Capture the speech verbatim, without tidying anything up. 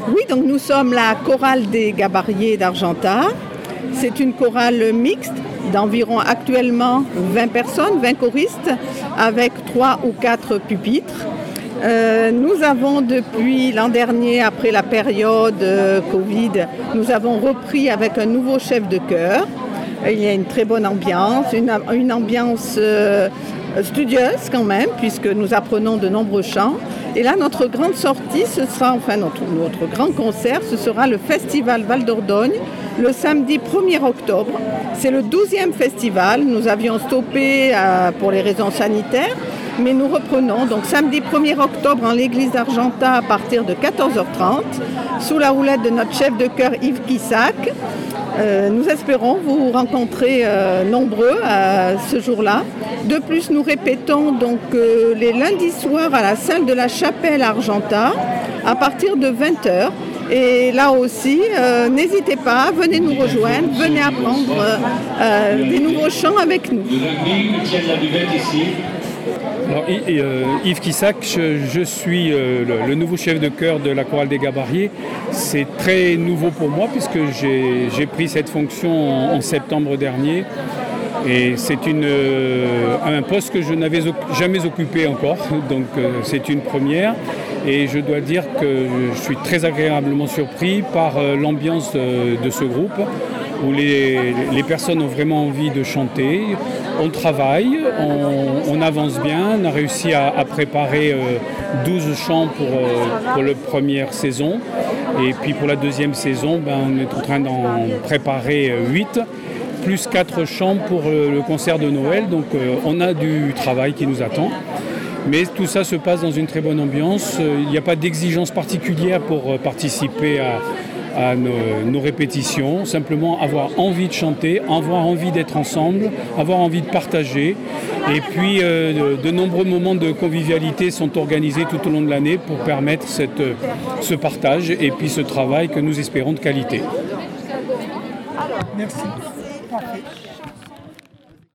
Oui, donc nous sommes la chorale des Gabariers d'Argentat. C'est une chorale mixte d'environ actuellement vingt personnes, vingt choristes, avec trois ou quatre pupitres. Euh, nous avons depuis l'an dernier, après la période euh, Covid, nous avons repris avec un nouveau chef de chœur. Il y a une très bonne ambiance, une, une ambiance euh, studieuse quand même, puisque nous apprenons de nombreux chants. Et là, notre grande sortie, ce sera, enfin notre, notre grand concert, ce sera le Festival Val d'Ordogne, le samedi premier octobre. C'est le douzième festival. Nous avions stoppé euh, pour les raisons sanitaires, mais nous reprenons. Donc samedi premier octobre en l'église d'Argentat à partir de quatorze heures trente, sous la houlette de notre chef de chœur Yves Quissac. Euh, nous espérons vous rencontrer euh, nombreux à ce jour-là. De plus, nous répétons donc euh, les lundis soirs à la salle de la Chapelle à Argentat à partir de vingt heures. Et là aussi, euh, n'hésitez pas, venez nous rejoindre, venez apprendre euh, des nouveaux chants avec nous. Alors, Yves Quissac, je, je suis euh, le, le nouveau chef de chœur de la chorale des Gabariers. C'est très nouveau pour moi puisque j'ai, j'ai pris cette fonction en, en septembre dernier. Et c'est une, euh, un poste que je n'avais jamais occupé encore, donc euh, c'est une première. Et je dois dire que je suis très agréablement surpris par euh, l'ambiance de, de ce groupe, où les, les personnes ont vraiment envie de chanter. On travaille, on, on avance bien, on a réussi à, à préparer euh, douze chants pour, euh, pour la première saison. Et puis pour la deuxième saison, ben, on est en train d'en préparer euh, huit. Plus quatre chants pour le concert de Noël. Donc euh, on a du travail qui nous attend. Mais tout ça se passe dans une très bonne ambiance. Il n'y a pas d'exigence particulière pour participer à, à nos, nos répétitions. Simplement avoir envie de chanter, avoir envie d'être ensemble, avoir envie de partager. Et puis euh, de, de nombreux moments de convivialité sont organisés tout au long de l'année pour permettre cette, ce partage et puis ce travail que nous espérons de qualité. Merci. Parfait.